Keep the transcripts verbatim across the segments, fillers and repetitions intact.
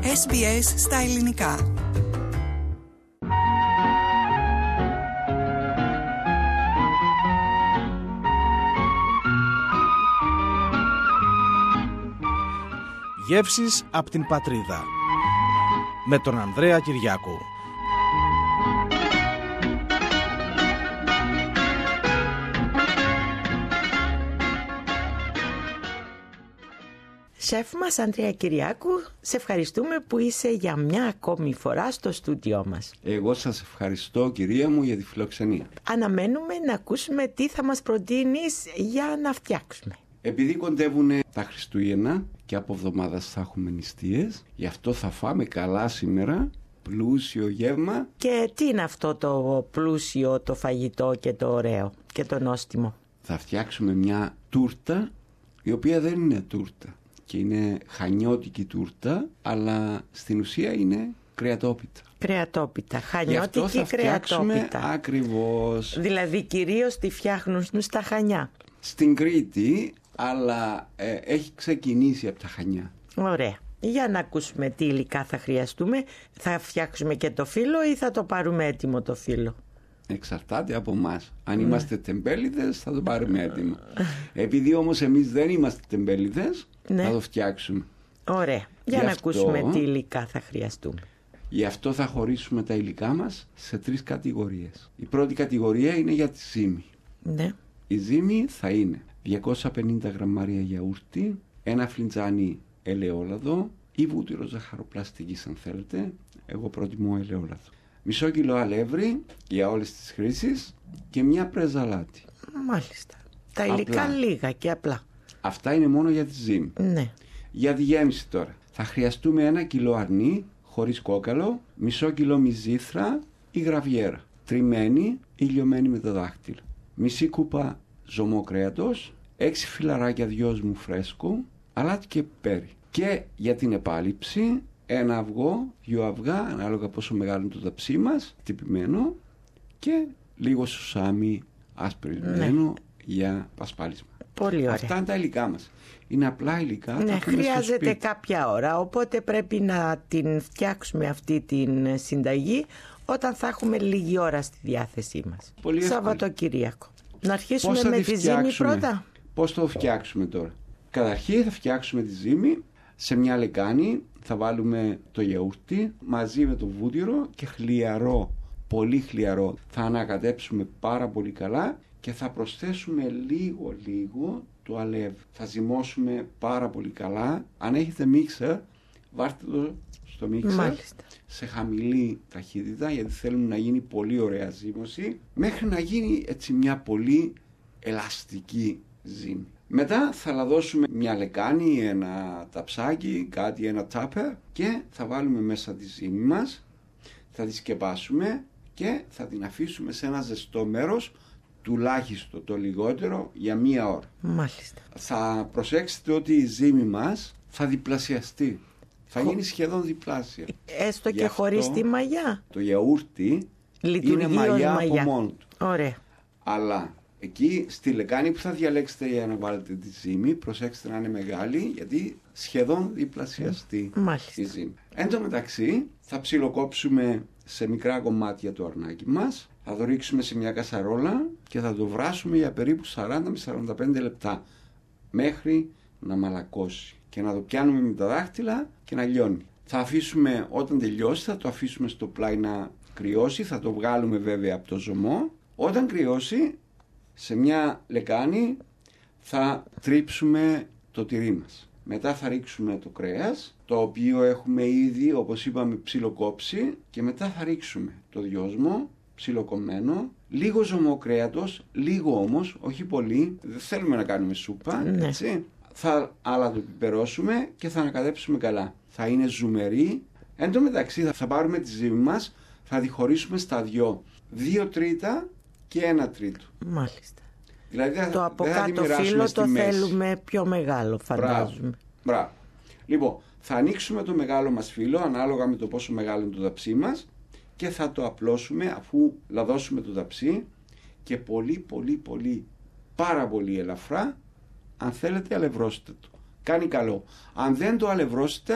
Ες Μπι Ες στα ελληνικά. Γεύσεις από την πατρίδα με τον Ανδρέα Κυριάκου. Σεφ μας Ανδρέα Κυριάκου, σε ευχαριστούμε που είσαι για μια ακόμη φορά στο στούντιό μας. Εγώ σας ευχαριστώ, κυρία μου, για τη φιλοξενία. Αναμένουμε να ακούσουμε τι θα μας προτείνεις για να φτιάξουμε. Επειδή κοντεύουν τα Χριστούγεννα και από εβδομάδας θα έχουμε νηστείες, γι' αυτό θα φάμε καλά σήμερα, πλούσιο γεύμα. Και τι είναι αυτό το πλούσιο, το φαγητό και το ωραίο και το νόστιμο? Θα φτιάξουμε μια τούρτα, η οποία δεν είναι τούρτα και είναι χανιώτικη τούρτα, αλλά στην ουσία είναι κρεατόπιτα. Κρεατόπιτα, χανιώτικη κρεατόπιτα. Ακριβώς. Δηλαδή κυρίως τη φτιάχνουν στα Χανιά. Στην Κρήτη, αλλά ε, έχει ξεκινήσει από τα Χανιά. Ωραία. Για να ακούσουμε τι υλικά θα χρειαστούμε. Θα φτιάξουμε και το φύλλο ή θα το πάρουμε έτοιμο το φύλλο? Εξαρτάται από εμάς. Αν mm. είμαστε τεμπέληδες θα το πάρουμε έτοιμο. Επειδή όμως εμείς δεν είμαστε τεμπέληδες, ναι, θα το φτιάξουμε. Ωραία. Για Γι' να αυτό, ακούσουμε τι υλικά θα χρειαστούμε. Γι' αυτό θα χωρίσουμε τα υλικά μας σε τρεις κατηγορίες. Η πρώτη κατηγορία είναι για τη ζύμη. Ναι. Η ζύμη θα είναι διακόσια πενήντα γραμμάρια γιαούρτι, ένα φλιτζάνι ελαιόλαδο ή βούτυρο ζαχαροπλαστικής αν θέλετε. Εγώ προτιμώ ελαιόλαδο. Μισό κιλό αλεύρι για όλες τις χρήσεις και μια πρέζα αλάτι. Μάλιστα. Τα υλικά απλά, λίγα και απλά. Αυτά είναι μόνο για τη ζύμη. Ναι. Για τη γέμιση τώρα. Θα χρειαστούμε ένα κιλό αρνί χωρίς κόκαλο, μισό κιλό μυζήθρα ή γραβιέρα, τριμμένη ή λιωμένη με το δάχτυλο. Μισή κούπα ζωμό κρέατος, έξι φιλαράκια δυόσμου φρέσκου, αλάτι και πιπέρι. Και για την επάλυψη, ένα αυγό, δύο αυγά, ανάλογα πόσο μεγάλο είναι το ταψί μας, τυπημένο, και λίγο σουσάμι ασπρισμένο, ναι, για πασπάλισμα. Πολύ ωραία. Αυτά είναι τα υλικά μας. Είναι απλά υλικά. Ναι, χρειάζεται κάποια ώρα, οπότε πρέπει να την φτιάξουμε αυτή την συνταγή όταν θα έχουμε λίγη ώρα στη διάθεσή μας. Πολύ Σαββατοκύριακο. Να αρχίσουμε με τη ζύμη πρώτα. Πώς θα το φτιάξουμε τώρα? Καταρχήν θα φτιάξουμε τη ζύμη σε μια λεκάνη. Θα βάλουμε το γιαούρτι μαζί με το βούτυρο και χλιαρό, πολύ χλιαρό. Θα ανακατέψουμε πάρα πολύ καλά και θα προσθέσουμε λίγο λίγο το αλεύρι. Θα ζυμώσουμε πάρα πολύ καλά. Αν έχετε μίξερ, βάρτε το στο μίξερ. Μάλιστα. Σε χαμηλή ταχύτητα, γιατί θέλουμε να γίνει πολύ ωραία ζύμωση, μέχρι να γίνει έτσι μια πολύ ελαστική ζύμη. Μετά θα λαδώσουμε μια λεκάνη, ένα ταψάκι, κάτι, ένα τάπερ, και θα βάλουμε μέσα τη ζύμη μας, θα τη σκεπάσουμε και θα την αφήσουμε σε ένα ζεστό μέρος, τουλάχιστον το λιγότερο για μία ώρα. Μάλιστα. Θα προσέξετε ότι η ζύμη μας θα διπλασιαστεί. Θα γίνει σχεδόν διπλάσια. Έστω Γι και χωρίς τη μαγιά. Το γιαούρτι λειτουργεί είναι μαγιά, μαγιά από μόνο του. Ωραία. Αλλά εκεί στη λεκάνη που θα διαλέξετε για να βάλετε τη ζύμη, προσέξτε να είναι μεγάλη, γιατί σχεδόν διπλασιαστεί Μάλιστα. η ζύμη. Εν τω μεταξύ θα ψιλοκόψουμε σε μικρά κομμάτια το αρνάκι μας, θα το ρίξουμε σε μια κασαρόλα και θα το βράσουμε για περίπου σαράντα με σαράντα πέντε λεπτά μέχρι να μαλακώσει και να το πιάνουμε με τα δάχτυλα και να λιώνει. Θα αφήσουμε, όταν τελειώσει θα το αφήσουμε στο πλάι να κρυώσει, θα το βγάλουμε βέβαια από το ζωμό. Όταν κρυώσει, σε μια λεκάνη θα τρίψουμε το τυρί μας. Μετά θα ρίξουμε το κρέας, το οποίο έχουμε ήδη, όπως είπαμε, ψιλοκόψει, και μετά θα ρίξουμε το δυόσμο ψιλοκομμένο, λίγο ζωμό κρέατος, λίγο όμως, όχι πολύ, δεν θέλουμε να κάνουμε σούπα, ναι, έτσι. Θα άλλα το πιπερώσουμε και θα ανακατέψουμε καλά. Θα είναι ζουμερή. Εν τω μεταξύ θα πάρουμε τη ζύμη μας, θα τη χωρίσουμε στα δυο. Δύο τρίτα και ένα τρίτο. Μάλιστα. Δηλαδή θα, το από κάτω φύλλο το μέση. Θέλουμε πιο μεγάλο, φαντάζομαι. Μπράβο. Μπράβο. Λοιπόν, θα ανοίξουμε το μεγάλο μας φύλλο ανάλογα με το πόσο μεγάλο είναι το ταψί μας και θα το απλώσουμε αφού λαδώσουμε το ταψί, και πολύ πολύ πολύ πάρα πολύ ελαφρά. Αν θέλετε, αλευρώστε το. Κάνει καλό. Αν δεν το αλευρώσετε,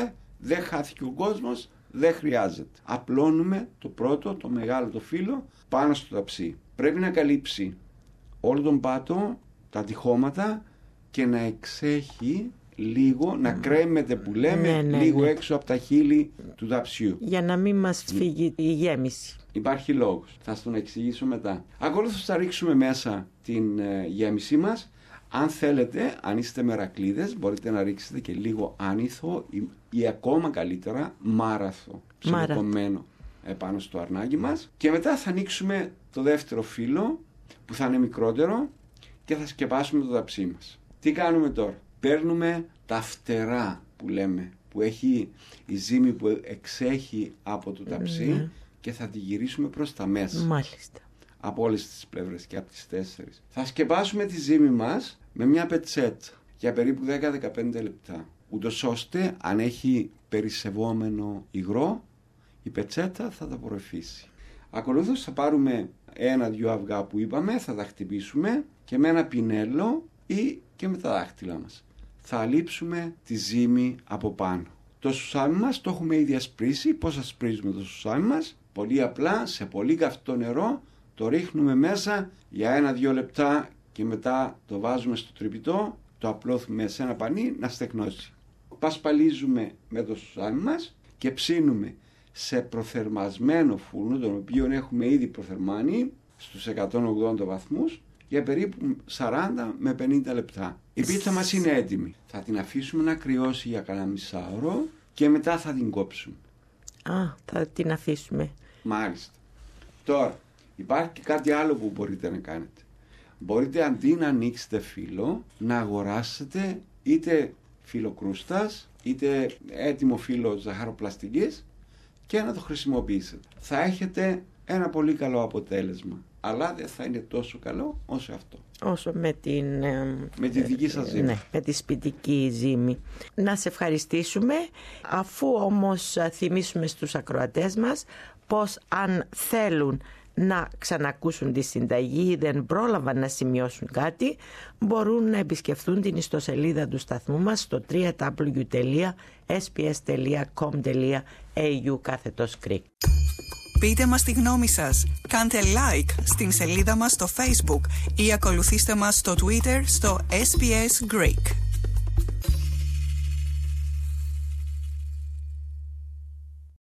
δεν χάθηκε ο κόσμος, δεν χρειάζεται. Απλώνουμε το πρώτο, το μεγάλο το φύλλο πάνω στο ταψί. Πρέπει να καλύψει όλο τον πάτο, τα τυχώματα και να εξέχει λίγο, να κρέμεται που λέμε, ναι, ναι, λίγο ναι. έξω από τα χείλη του ταψιού. Για να μην μας φύγει η γέμιση. Υπάρχει λόγος. Θα στον εξηγήσω μετά. Ακολούθως θα ρίξουμε μέσα την ε, γέμισή μας. Αν θέλετε, αν είστε μερακλείδες, μπορείτε να ρίξετε και λίγο άνηθο ή, ή ακόμα καλύτερα μάραθο ψιλοκομμένο επάνω στο αρνάκι μας. Και μετά θα ανοίξουμε το δεύτερο φύλλο που θα είναι μικρότερο και θα σκεπάσουμε το ταψί μας. Τι κάνουμε τώρα? Παίρνουμε τα φτερά που λέμε, που έχει η ζύμη που εξέχει από το ταψί mm. και θα τη γυρίσουμε προς τα μέσα. Μάλιστα. Από όλες τις πλευρές και από τις τέσσερις. Θα σκεπάσουμε τη ζύμη μας με μια πετσέτα για περίπου δέκα με δεκαπέντε λεπτά. Ούτως ώστε αν έχει περισσευόμενο υγρό, η πετσέτα θα τα απορροφήσει. Ακολούθως θα πάρουμε ένα-δυο αυγά που είπαμε, θα τα χτυπήσουμε και με ένα πινέλο ή και με τα δάχτυλα μας θα αλείψουμε τη ζύμη από πάνω. Το σουσάμι μας το έχουμε ήδη ασπρίσει. Πώς ασπρίζουμε το σουσάμι μας? Πολύ απλά, σε πολύ καυτό νερό το ρίχνουμε μέσα για ένα-δυο λεπτά και μετά το βάζουμε στο τρυπητό, το απλώθουμε σε ένα πανί να στεγνώσει. Πασπαλίζουμε με το σουσάμι μας και ψήνουμε σε προθερμασμένο φούρνο, τον οποίο έχουμε ήδη προθερμάνει στους εκατόν ογδόντα βαθμούς, για περίπου σαράντα με πενήντα λεπτά. Η πίτσα μας είναι έτοιμη. Θα την αφήσουμε να κρυώσει για κανένα μισάωρο και μετά θα την κόψουμε. Α, θα την αφήσουμε. Μάλιστα. Τώρα, υπάρχει και κάτι άλλο που μπορείτε να κάνετε. Μπορείτε αντί να ανοίξετε φύλλο, να αγοράσετε είτε φύλλο κρούστας, είτε έτοιμο φύλλο ζαχαροπλαστικής και να το χρησιμοποιήσετε. Θα έχετε ένα πολύ καλό αποτέλεσμα, αλλά δεν θα είναι τόσο καλό όσο αυτό. Όσο με την, με τη δική σας ζύμη. Ναι, με τη σπιτική ζύμη. Να σε ευχαριστήσουμε, αφού όμως θυμίσουμε στους ακροατές μας πως αν θέλουν να ξανακούσουν τη συνταγή ή δεν πρόλαβαν να σημειώσουν κάτι, μπορούν να επισκεφθούν την ιστοσελίδα του σταθμού μας στο double-u double-u double-u τελεία ες πι ες τελεία κομ τελεία έι γιου κάθετος Greek. Πείτε μας τη γνώμη σας, κάντε like στην σελίδα μας στο Facebook ή ακολουθήστε μας στο Twitter στο ες πι ες Greek.